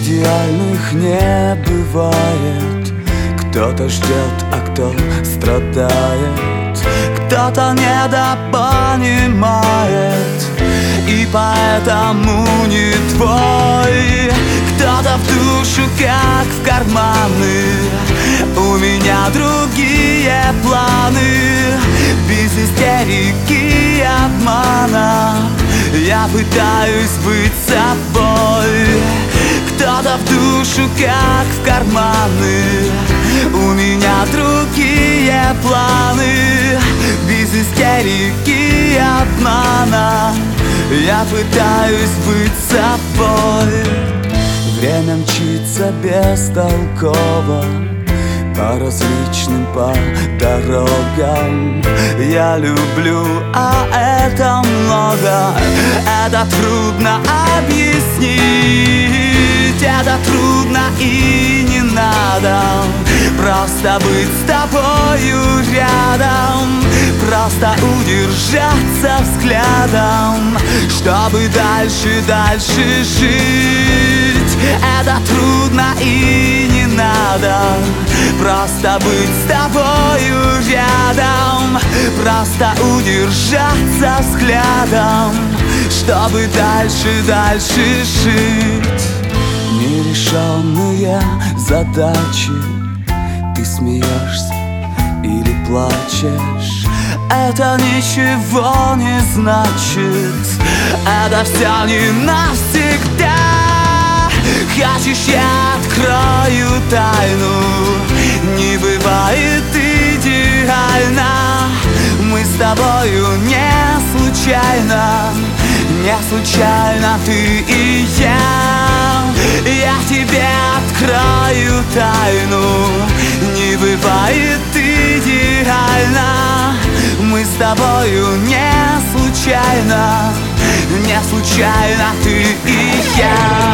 Идеальных не бывает. Кто-то ждет, а кто страдает. Кто-то недопонимает и поэтому не твой. Кто-то в душу, как в карманы. У меня другие планы. Без истерики и обмана я пытаюсь быть собой. Кто-то в душу, как в карманы. У меня другие планы. Без истерики и обмана я пытаюсь быть собой. Время мчится бестолково по различным по дорогам. Я люблю, а это много. Это трудно объяснить. Это трудно и не надо. Просто быть с тобою рядом. Просто удержаться взглядом, чтобы дальше жить. Это трудно и не надо. Просто быть с тобою рядом. Просто удержаться взглядом, чтобы дальше жить. Нерешенные задачи. Ты смеешься или плачешь. Это ничего не значит. Это все не навсегда. Хочешь, я открою тайну? Не бывает идеально. Мы с тобою не случайно. Не случайно ты и я. Я тебе открою тайну. Не бывает идеально. Мы с тобою не случайно. Не случайно ты и я.